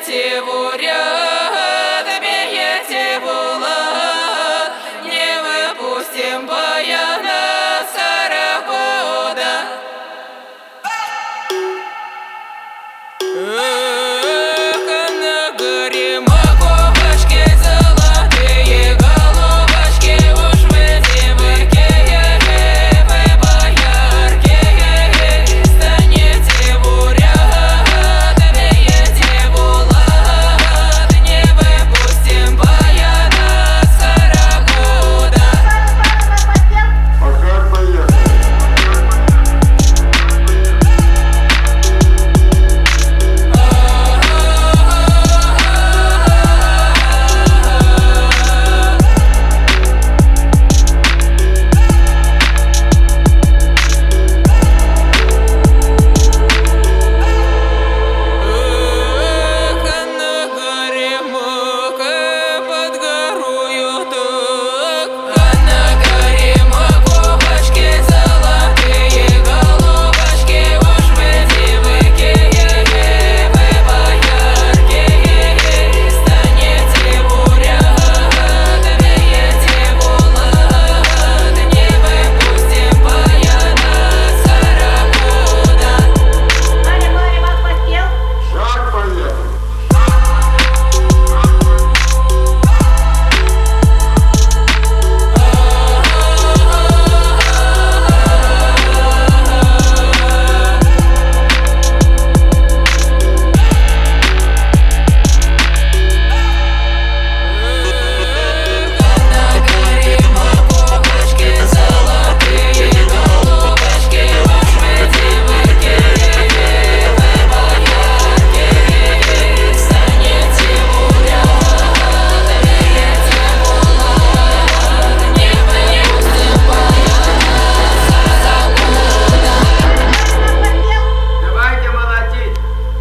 станете бурят, бейте булат, не выпустим баяна Сарагода. На горе маковочки золотые головочки, уж вы девки, вы боярки, станете бурят, бейте булат, не выпустим баяна Сарагода. Пока поехали.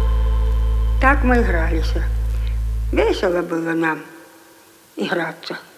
Так мы игрались. Весело было нам играться.